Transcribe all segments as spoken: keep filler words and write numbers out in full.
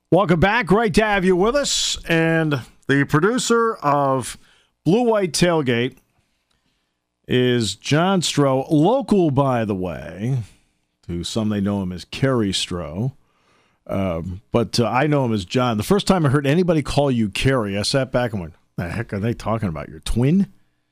Welcome back. Great to have you with us. And the producer of Blue White Tailgate is John Stroh, local, by the way. To some, they know him as Kerry Stroh. Um, but uh, I know him as John. The first time I heard anybody call you Kerry, I sat back and went, the heck are they talking about? Your twin?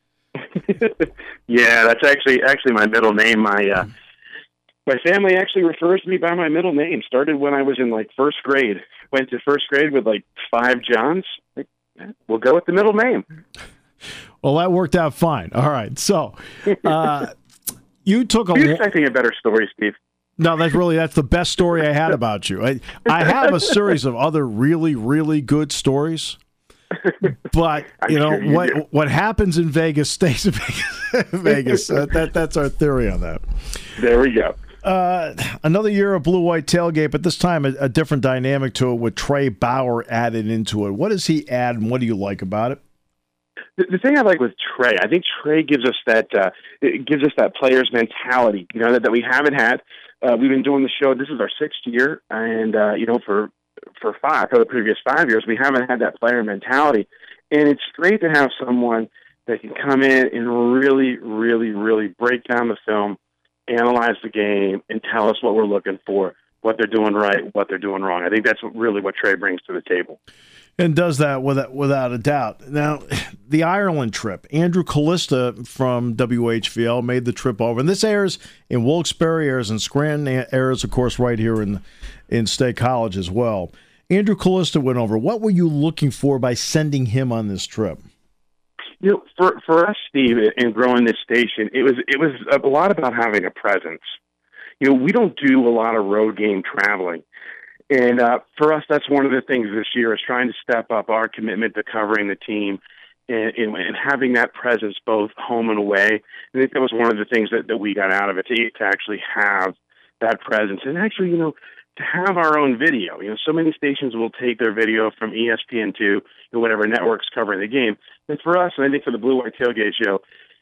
Yeah, that's actually actually my middle name. My uh, my family actually refers to me by my middle name. Started when I was in like first grade. Went to first grade with like five Johns. We'll go with the middle name. Well, that worked out fine. All right. So uh, you took a. Are you expecting a better story, Steve? No, that's really that's the best story I had about you. I, I have a series of other really, really good stories. But you know sure you what? do. What happens in Vegas stays in Vegas. Vegas. Uh, that that's our theory on that. There we go. Uh, another year of Blue White Tailgate, but this time a, a different dynamic to it with Trey Bauer added into it. What does he add, and what do you like about it? The, the thing I like with Trey, I think Trey gives us that uh, it gives us that player's mentality. You know that, that we haven't had. Uh, we've been doing the show. This is our sixth year, and uh, you know for. for five, for the previous five years, we haven't had that player mentality. And it's great to have someone that can come in and really, really, really break down the film, analyze the game, and tell us what we're looking for, what they're doing right, what they're doing wrong. I think that's what, really what Trey brings to the table. And does that without, without a doubt. Now, the Ireland trip, Andrew Callista from W H V L made the trip over. And this airs in Wilkes-Barre, airs in Scranton, airs, of course, right here in in State College as well. Andrew Callista went over. What were you looking for by sending him on this trip? You know, for for us, Steve, in growing this station, it was it was a lot about having a presence. You know, we don't do a lot of road game traveling. And uh, for us, that's one of the things this year is trying to step up our commitment to covering the team and, and, and having that presence both home and away. I think that was one of the things that, that we got out of it, to, to actually have that presence. And actually, you know, to have our own video. You know, so many stations will take their video from E S P N two, you know, whatever network's covering the game. And for us, and I think for the Blue White Tailgate Show,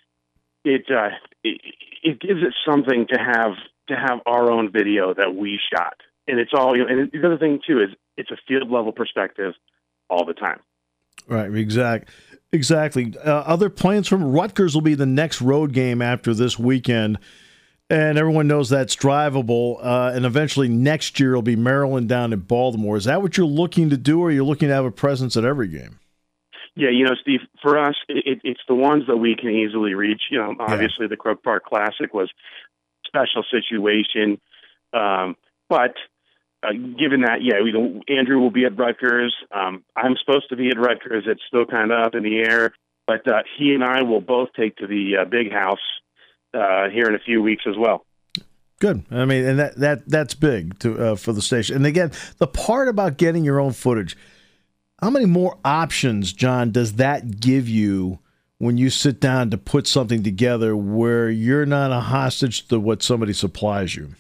it, uh, it it gives it something to have to have our own video that we shot. And it's all, you know, and the other thing, too, is it's a field-level perspective all the time. Right, exact, exactly. Uh, other plans from Rutgers will be the next road game after this weekend, and everyone knows that's drivable, uh, and eventually next year will be Maryland down in Baltimore. Is that what you're looking to do, or are you looking to have a presence at every game? Yeah, you know, Steve, for us, it, it's the ones that we can easily reach. You know, obviously yeah. the Croke Park Classic was a special situation, um, but Uh, given that, yeah, we don't, Andrew will be at Rutgers. Um, I'm supposed to be at Rutgers. It's still kind of up in the air. But uh, he and I will both take to the uh, big house uh, here in a few weeks as well. Good. I mean, and that, that that's big to uh, for the station. And again, the part about getting your own footage, how many more options, John, does that give you when you sit down to put something together where you're not a hostage to what somebody supplies you?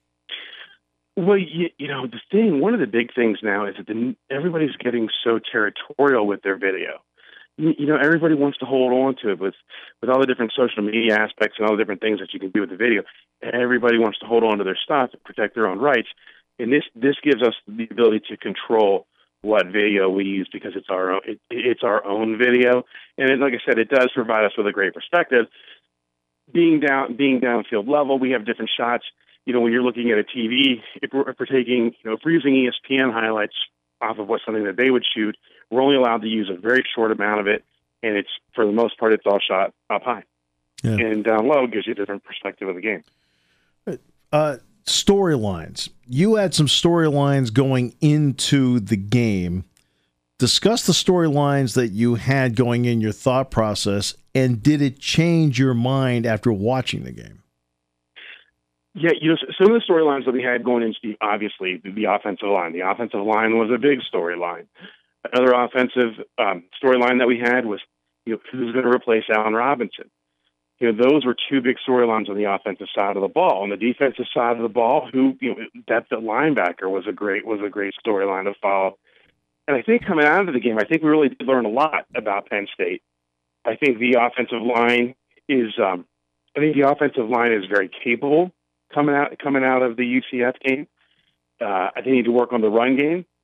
Well, you, you know, the thing, one of the big things now is that the, everybody's getting so territorial with their video. You, you know, everybody wants to hold on to it with, with all the different social media aspects and all the different things that you can do with the video. Everybody wants to hold on to their stuff and protect their own rights. And this, this gives us the ability to control what video we use because it's our own, it, it's our own video. And it, like I said, it does provide us with a great perspective. Being down, being downfield level, we have different shots. You know, when you're looking at a T V, if we're, if we're taking, you know, if we're using E S P N highlights off of what something that they would shoot, we're only allowed to use a very short amount of it, and it's, for the most part, it's all shot up high. Yeah. And down low gives you a different perspective of the game. Uh, storylines. You had some storylines going into the game. Discuss the storylines that you had going in your thought process, and did it change your mind after watching the game? Yeah, you know, some of the storylines that we had going in, Steve, obviously, the, the offensive line. The offensive line was a big storyline. Another offensive um, storyline that we had was, you know, who's going to replace Allen Robinson? You know, those were two big storylines on the offensive side of the ball. On the defensive side of the ball, who, you know, depth at linebacker was a great was a great storyline to follow. And I think coming out of the game, I think we really did learn a lot about Penn State. I think the offensive line is, um, I think the offensive line is very capable. Coming out coming out of the U C F game, uh, I think they need to work on the run game,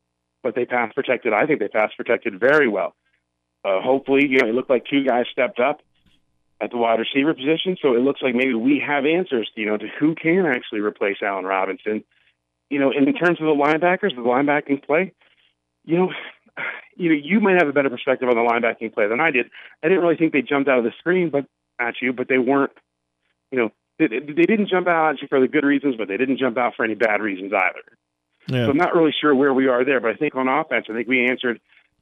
but they pass protected. I think they pass protected very well. Uh, hopefully, you know, it looked like two guys stepped up at the wide receiver position, so it looks like maybe we have answers, you know, to who can actually replace Allen Robinson. You know, in terms of the linebackers, the linebacking play, you know, you know, you might have a better perspective on the linebacking play than I did. I didn't really think they jumped out of the screen, but at you, but they weren't, you know, they, they didn't jump out at you for the good reasons, but they didn't jump out for any bad reasons either. Yeah. So I'm not really sure where we are there, but I think on offense, I think we answered.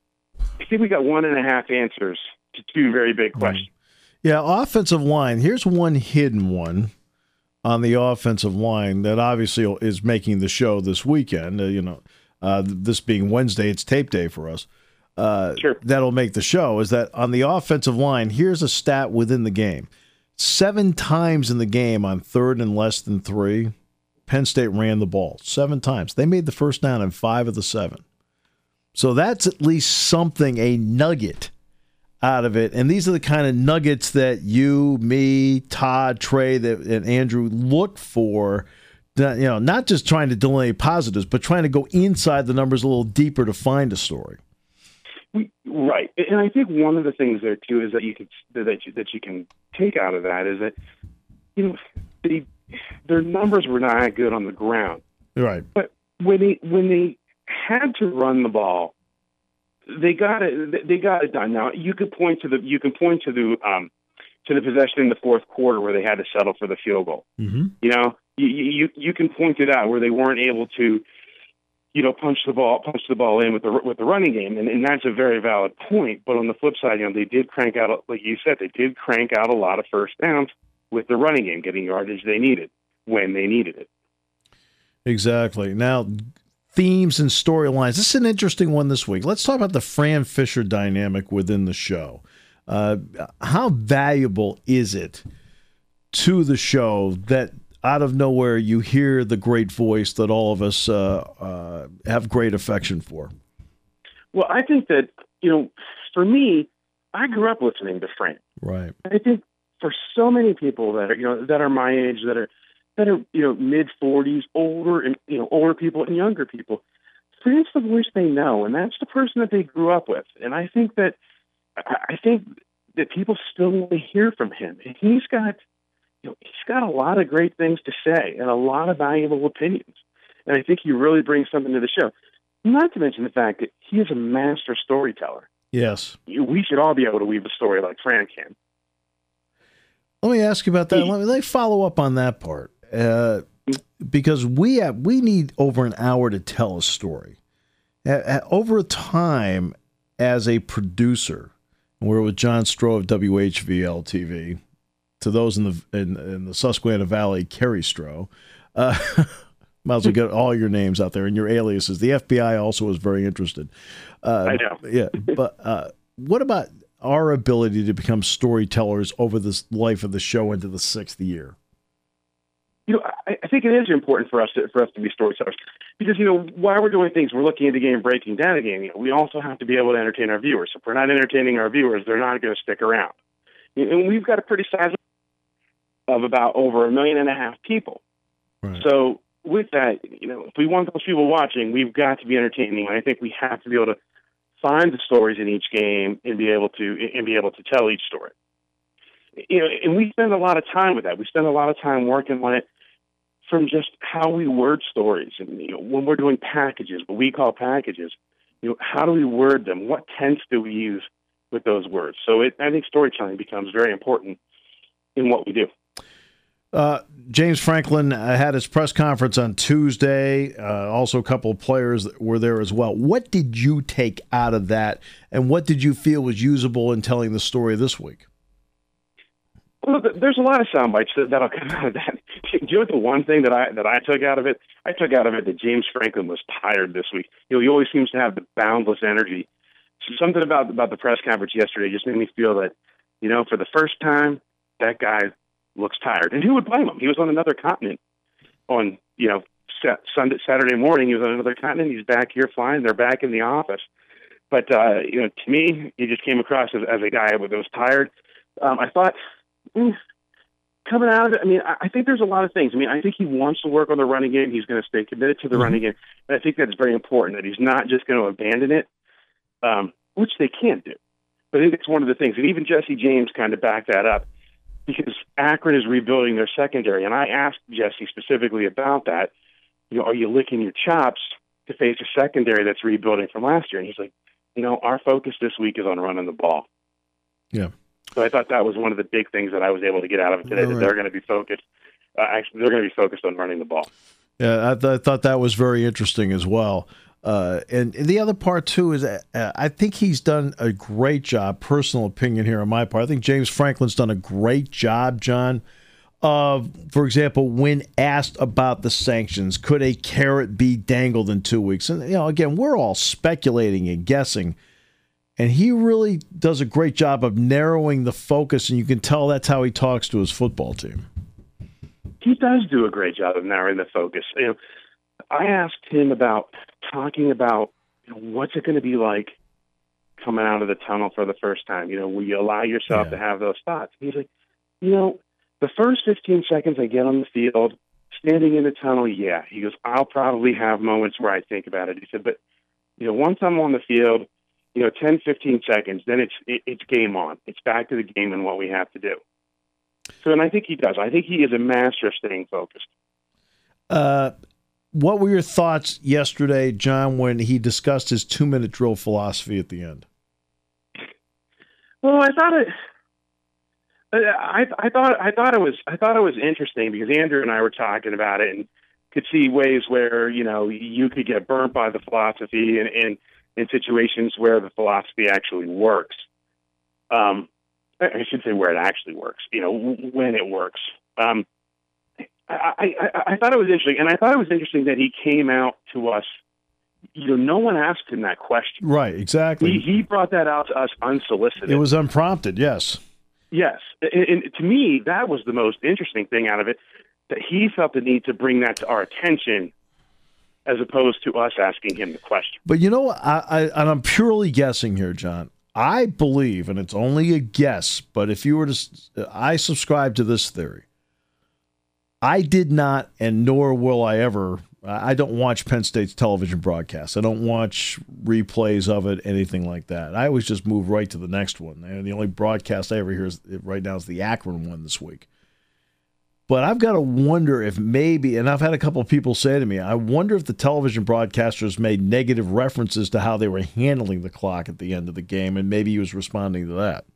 I think we got one and a half answers to two very big questions. Yeah, offensive line. Here's one hidden one on the offensive line that obviously is making the show this weekend. Uh, you know, uh, this being Wednesday, it's tape day for us. Uh, sure. That'll make the show. Is that on the offensive line? Here's a stat within the game: seven times in the game on third and less than three, Penn State ran the ball seven times. They made the first down in five of the seven. So that's at least something, a nugget out of it. And these are the kind of nuggets that you, me, Todd, Trey, that, and Andrew look for. You know, not just trying to delineate positives, but trying to go inside the numbers a little deeper to find a story. We, right, and I think one of the things there too is that you could that you, that you can take out of that is that, you know, they, their numbers were not good on the ground. Right, but when they when they had to run the ball, they got it. They got it done. Now you could point to the you can point to the um, to the possession in the fourth quarter where they had to settle for the field goal. Mm-hmm. You know, you, you you can point it out where they weren't able to, you know, punch the ball punch the ball in with the with the running game, and, and that's a very valid point. But on the flip side, you know, they did crank out, like you said, they did crank out a lot of first downs with the running game, getting yardage they needed when they needed it. Exactly. Now, themes and storylines. This is an interesting one this week. Let's talk about the Fran Fisher dynamic within the show. Uh, how valuable is it to the show that out of nowhere you hear the great voice that all of us uh, uh, have great affection for? Well, I think that, you know, for me, I grew up listening to Fran. Right. I think for so many people that are, you know, that are my age, that are that are, you know, mid forties, older and, you know, older people and younger people, Fran's the voice they know, and that's the person that they grew up with. And I think that, I think that people still want to hear from him. And he's got, you know, he's got a lot of great things to say and a lot of valuable opinions. And I think he really brings something to the show. Not to mention the fact that he is a master storyteller. Yes. We should all be able to weave a story like Fran can. Let me ask you about that. Let me, let me follow up on that part. Uh, because we have, we need over an hour to tell a story. Uh, over time, as a producer, we're with John Stroh of W H V L T V. To those in the in, in the Susquehanna Valley, Kerry Stroh. Uh, might as well get all your names out there and your aliases. The F B I also is very interested. Uh, I know. Yeah, but uh, what about our ability to become storytellers over this life of the show into the sixth year? You know, I, I think it is important for us to for us to be storytellers because, you know, while we're doing things, we're looking at the game, breaking down the game. You know, we also have to be able to entertain our viewers. If we're not entertaining our viewers, they're not going to stick around. And we've got a pretty sizable of about over a million and a half people. Right. So with that, you know, if we want those people watching, we've got to be entertaining. And I think we have to be able to find the stories in each game and be able to and be able to tell each story. You know, and we spend a lot of time with that. We spend a lot of time working on it from just how we word stories. And, you know, when we're doing packages, what we call packages, you know, how do we word them? What tense do we use with those words? So it, I think storytelling becomes very important in what we do. Uh, James Franklin uh, had his press conference on Tuesday. Uh, also, a couple of players were there as well. What did you take out of that, and what did you feel was usable in telling the story this week? Well, there's a lot of sound bites that, that'll come out of that. Do you know what the one thing that I that I took out of it? I took out of it that James Franklin was tired this week. You know, he always seems to have the boundless energy. So something about about the press conference yesterday just made me feel that, you know, for the first time, that guy looks tired. And who would blame him? He was on another continent on, you know, Sunday, Saturday morning. He was on another continent. He's back here flying. They're back in the office. But, uh, you know, to me, he just came across as, as a guy that was tired. Um, I thought, mm, coming out of it, I mean, I, I think there's a lot of things. I mean, I think he wants to work on the running game. He's going to stay committed to the mm-hmm. running game. And I think that's very important, that he's not just going to abandon it, um, which they can't do. But I think it's one of the things. And even Jesse James kind of backed that up, because Akron is rebuilding their secondary. And I asked Jesse specifically about that. You know, are you licking your chops to face a secondary that's rebuilding from last year? And he's like, you know, our focus this week is on running the ball. Yeah. So I thought that was one of the big things that I was able to get out of it today, All that right. they're going to be focused. Uh, actually, they're going to be focused on running the ball. Yeah, I, th- I thought that was very interesting as well. Uh, and the other part, too, is uh, I think he's done a great job, personal opinion here on my part. I think James Franklin's done a great job, John, of, for example, when asked about the sanctions, could a carrot be dangled in two weeks? And, you know, again, we're all speculating and guessing. And he really does a great job of narrowing the focus, and you can tell that's how he talks to his football team. He does do a great job of narrowing the focus. You know, I asked him about talking about, you know, what's it going to be like coming out of the tunnel for the first time. You know, will you allow yourself yeah. to have those thoughts? He's like, you know, the first fifteen seconds I get on the field, standing in the tunnel, yeah. He goes, I'll probably have moments where I think about it. He said, but, you know, once I'm on the field, you know, ten, fifteen seconds, then it's it, it's game on. It's back to the game and what we have to do. So, and I think he does. I think he is a master of staying focused. Uh, what were your thoughts yesterday, John, when he discussed his two-minute drill philosophy at the end? Well, I thought it. I I thought I thought it was I thought it was interesting, because Andrew and I were talking about it and could see ways where, you know, you could get burnt by the philosophy, and, and in situations where the philosophy actually works. Um, I should say where it actually works, you know, when it works. Um, I, I, I thought it was interesting, and I thought it was interesting that he came out to us. You know, no one asked him that question. Right, exactly. He, he brought that out to us unsolicited. It was unprompted, yes. Yes. And, and to me, that was the most interesting thing out of it, that he felt the need to bring that to our attention as opposed to us asking him the question. But you know what? I, I, and I'm purely guessing here, John. I believe, and it's only a guess, but if you were to, I subscribe to this theory. I did not, and nor will I ever, I don't watch Penn State's television broadcasts. I don't watch replays of it, anything like that. I always just move right to the next one. And the only broadcast I ever hear is, right now is the Akron one this week. But I've got to wonder if maybe, and I've had a couple of people say to me, I wonder if the television broadcasters made negative references to how they were handling the clock at the end of the game, and maybe he was responding to that.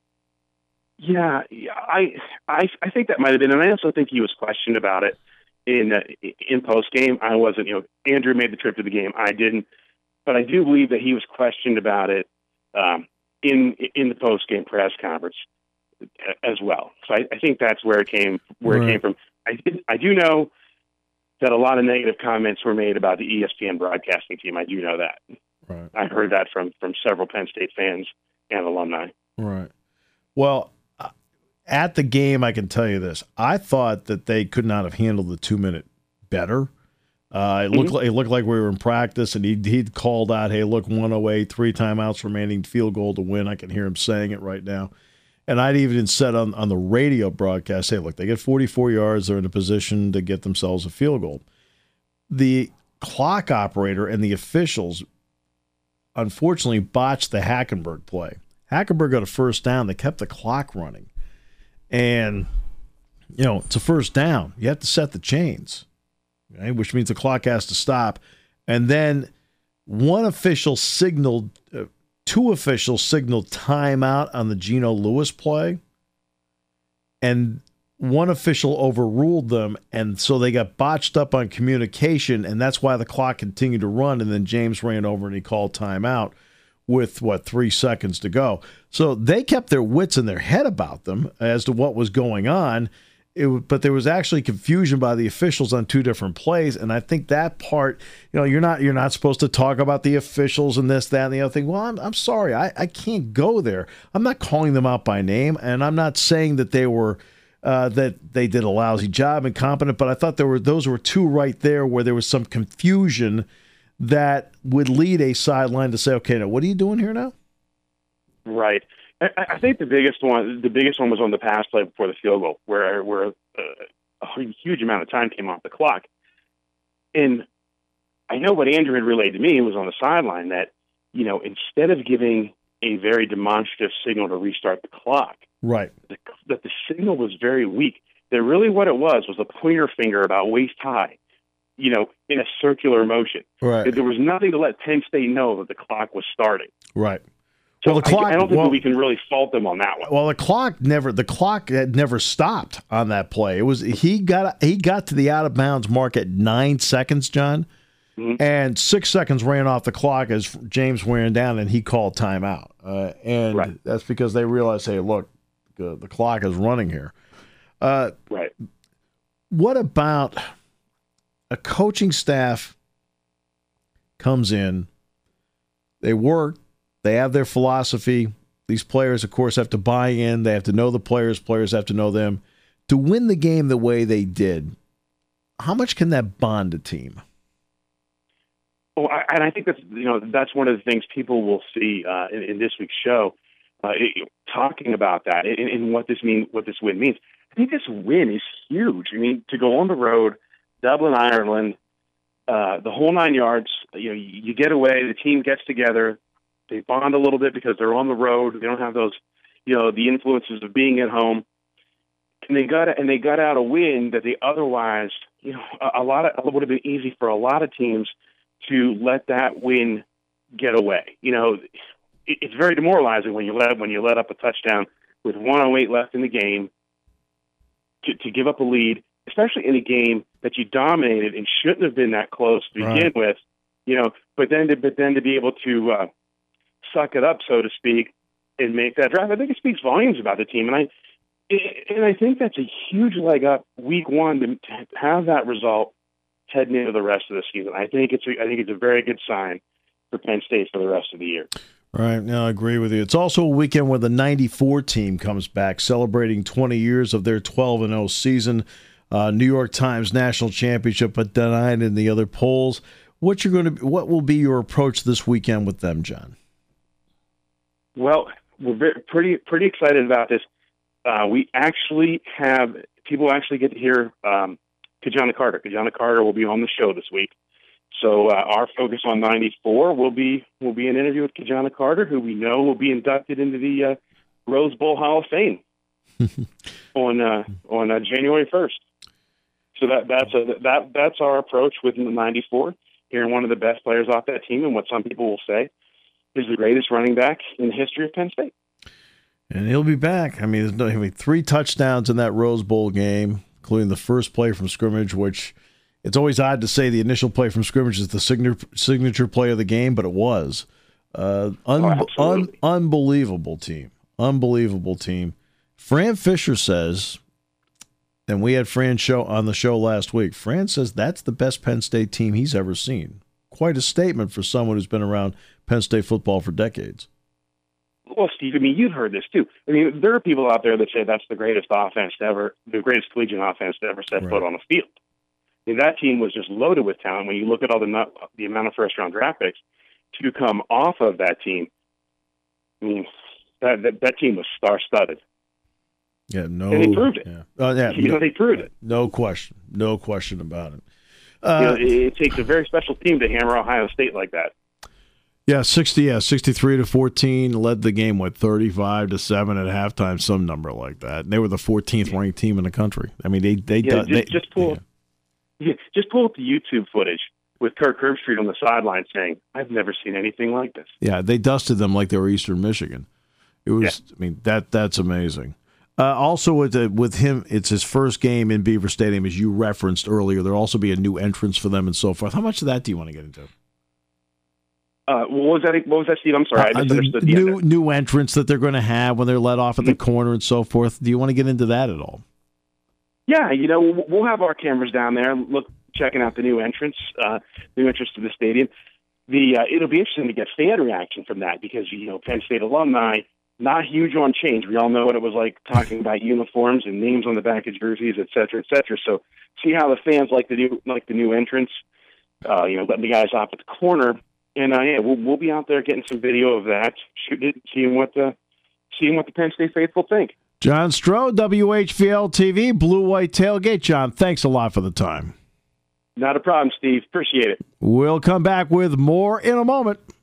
Yeah, I, I, I think that might have been, and I also think he was questioned about it in uh, in post game. I wasn't, you know, Andrew made the trip to the game, I didn't, but I do believe that he was questioned about it um, in in the post game press conference as well. So I, I think that's where it came where right. it came from. I did, I do know that a lot of negative comments were made about the E S P N broadcasting team. I do know that. Right. I heard that from from several Penn State fans and alumni. Right. Well, at the game, I can tell you this. I thought that they could not have handled the two-minute better. Uh, it, looked mm-hmm. like, it looked like we were in practice, and he, he'd called out, hey, look, one oh eight, three timeouts remaining, field goal to win. I can hear him saying it right now. And I'd even said on, on the radio broadcast, hey, look, they get forty-four yards. They're in a position to get themselves a field goal. The clock operator and the officials, unfortunately, botched the Hackenberg play. Hackenberg got a first down. They kept the clock running. And, you know, it's a first down. You have to set the chains, okay, which means the clock has to stop. And then one official signaled, uh, two officials signaled timeout on the Geno Lewis play. And one official overruled them. And so they got botched up on communication. And that's why the clock continued to run. And then James ran over and he called timeout with, what, three seconds to go. So they kept their wits in their head about them as to what was going on. It, but there was actually confusion by the officials on two different plays, and I think that part, you know, you're not you're not supposed to talk about the officials and this, that, and the other thing. Well, I'm I'm sorry, I, I can't go there. I'm not calling them out by name, and I'm not saying that they were uh, that they did a lousy job, incompetent. But I thought there were those were two right there where there was some confusion that would lead a sideline to say, okay, now what are you doing here now? Right. I, I think the biggest one, the biggest one was on the pass play before the field goal, where where uh, a huge amount of time came off the clock. And I know what Andrew had relayed to me was on the sideline that, you know, instead of giving a very demonstrative signal to restart the clock, right, the, that the signal was very weak. That really what it was was a pointer finger about waist high, you know, in a circular motion. Right. There was nothing to let Penn State know that the clock was starting. Right. So well, the clock, I, I don't think well, that we can really fault them on that one. Well, the clock never the clock had never stopped on that play. It was he got he got to the out of bounds mark at nine seconds, John, mm-hmm. and six seconds ran off the clock as James wearing down, and he called timeout. Uh, and right. that's because they realized, hey, look, the, the clock is running here. Uh, right. What about a coaching staff comes in, they work, they have their philosophy. These players, of course, have to buy in. They have to know the players. Players have to know them. To win the game the way they did, how much can that bond a team? Well, I, and I think that's you know that's one of the things people will see uh, in, in this week's show, uh, it, talking about that and, and what this mean, what this win means. I think this win is huge. I mean, to go on the road, Dublin, Ireland, uh, the whole nine yards. You know, you, you get away. The team gets together. They bond a little bit because they're on the road. They don't have those, you know, the influences of being at home. And they got and they got out a win that they otherwise, you know, a, a lot of it would have been easy for a lot of teams to let that win get away. You know, it, it's very demoralizing when you let when you let up a touchdown with one oh eight left in the game to, to give up a lead, especially in a game that you dominated and shouldn't have been that close to begin right. with. You know, but then to but then to be able to uh, suck it up, so to speak, and make that drive, I think it speaks volumes about the team. And I and I think that's a huge leg up week one to have that result heading into the rest of the season. I think it's a, I think it's a very good sign for Penn State for the rest of the year. Right. No, I agree with you. It's also a weekend where the ninety-four team comes back, celebrating twenty years of their twelve and oh season. Uh, New York Times national championship, but denied in the other polls. What you're going to? What will be your approach this weekend with them, John? Well, we're very, pretty pretty excited about this. Uh, we actually have people actually get to hear um, Kajana Carter. Kajana Carter will be on the show this week. So uh, our focus on ninety-four will be will be an interview with Kajana Carter, who we know will be inducted into the uh, Rose Bowl Hall of Fame on uh, on uh, January first. So that that's a, that that's our approach with the ninety-four. Hearing one of the best players off that team, and what some people will say is the greatest running back in the history of Penn State. And he'll be back. I mean, there's no I mean, three touchdowns in that Rose Bowl game, including the first play from scrimmage, which it's always odd to say the initial play from scrimmage is the signature signature play of the game, but it was. Uh, un- oh, un- unbelievable team. Unbelievable team. Fran Fisher says, and we had Fran show on the show last week, Fran says that's the best Penn State team he's ever seen. Quite a statement for someone who's been around Penn State football for decades. Well, Steve, I mean, you've heard this too. I mean, there are people out there that say that's the greatest offense to ever, the greatest collegiate offense to ever set right. foot on the field. I mean, that team was just loaded with talent. When you look at all the the amount of first-round draft picks to come off of that team, I mean, that that, that team was star-studded. Yeah, no, and they proved it. Yeah, uh, yeah you no, know, they proved it. No question, no question about it. Uh, you know, it, it takes a very special team to hammer Ohio State like that. Yeah, sixty, yeah, sixty-three to fourteen, led the game with thirty-five to seven at halftime, some number like that. And they were the fourteenth ranked team in the country. I mean, they they yeah, just, they, they, just pull yeah. Yeah, just pull up the YouTube footage with Kirk Herbstreit on the sideline saying, "I've never seen anything like this." Yeah, they dusted them like they were Eastern Michigan. It was, yeah. I mean, that that's amazing. Uh, also, with uh, with him, it's his first game in Beaver Stadium, as you referenced earlier. There'll also be a new entrance for them and so forth. How much of that do you want to get into? Uh, what was that? What was that, Steve? I'm sorry, I misunderstood. Uh, the new new entrance that they're going to have when they're let off at the corner and so forth. Do you want to get into that at all? Yeah, you know, we'll have our cameras down there, look, checking out the new entrance, uh, new entrance to the stadium. The uh, it'll be interesting to get fan reaction from that because you know Penn State alumni not huge on change. We all know what it was like talking about uniforms and names on the back of jerseys, et cetera, et cetera. So see how the fans like the new like the new entrance. Uh, you know, letting the guys off at the corner. And uh, yeah, we'll we'll be out there getting some video of that, shooting it, seeing what the seeing what the Penn State faithful think. John Stroh, W H V L T V, Blue White Tailgate. John, thanks a lot for the time. Not a problem, Steve. Appreciate it. We'll come back with more in a moment.